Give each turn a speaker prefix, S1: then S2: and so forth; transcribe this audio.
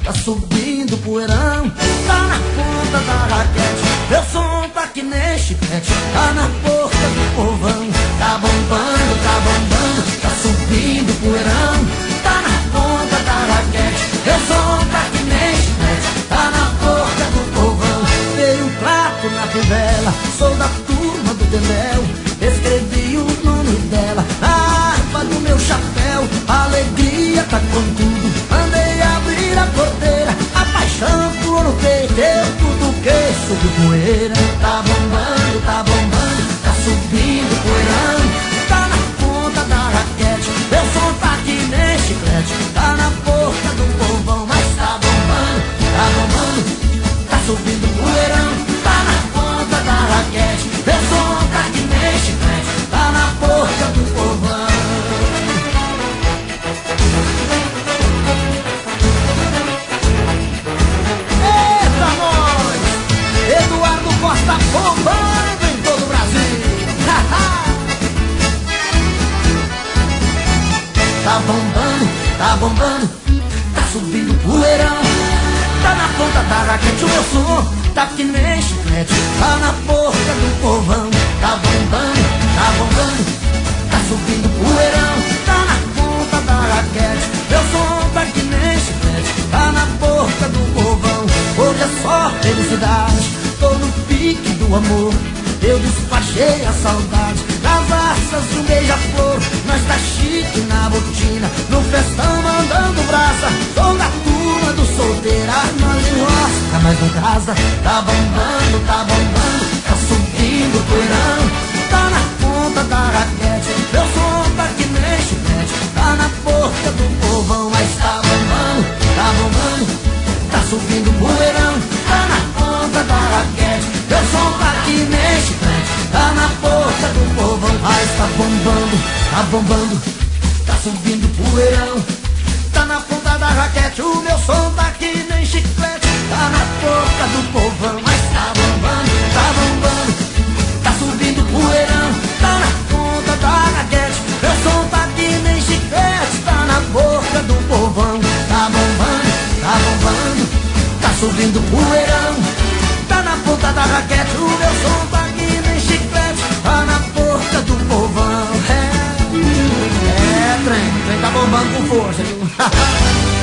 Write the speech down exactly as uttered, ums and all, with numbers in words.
S1: tá subindo poeirão, tá na ponta da raquete. Meu som tá que nem chiclete, tá na boca do povão. Tá bombando, tá bombando, tá subindo poeirão, tá na ponta da raquete. Meu som tá que nem chiclete, tá na boca do povão. Dei um prato na fivela, sou da turma do Tendel. Escrevi o nome dela na harpa do meu chapéu. A alegria tá com tudo, mandei abrir a porteira. A paixão por no peito, eu cutuquei sobre poeira. Tá bombando, tá bombando, tá subindo poeirão, tá na ponta da raquete. Meu som tá que nem chiclete, tá na boca do povão. Mas tá bombando, tá bombando, tá subindo poeirão, tá na ponta da raquete. Meu som tá que nem chiclete, tá na boca do povão. Eita nós! Eduardo Costa bombando em todo o Brasil. Tá bombando, tá bombando, tá subindo poeirão, tá na ponta da raquete. O meu som tá que nem chiclete, tá na boca do povão. Tá bombando, tá bombando, tá subindo poeirão, tá na ponta da raquete. Meu som tá que nem chiclete, tá na boca do povão. Hoje é só felicidade, tô no pique do amor. Eu despachei a saudade nas assas de um beija-flor. Nós tá chique na botina, no festão mandando braça. Sou da turma do solteiro, nós enrosca, mas não casa. Tá bombando, tá bombando, tá subindo poeirão, tá na ponta da raquete. Meu som tá que nem chiclete, tá na boca do povão. Mas tá bombando, tá bombando, tá subindo poeirão, tá na ponta da raquete. Meu som tá que nem chiclete, tá na boca do povão. Mas tá bombando, tá bombando, tá subindo poeirão, tá na ponta da raquete. O meu som tá que nem chiclete, tá na boca do povão. Mas tá bombando, tá bombando, tá subindo poeirão, tá na ponta da raquete. Meu som tá que nem chiclete, tá na boca do povão. Tá bombando, tá bombando, tá subindo poeirão, tá na ponta da raquete. O meu som tá que nem chiclete, tá na boca do povão. É, é trem, trem tá bombando com força, viu?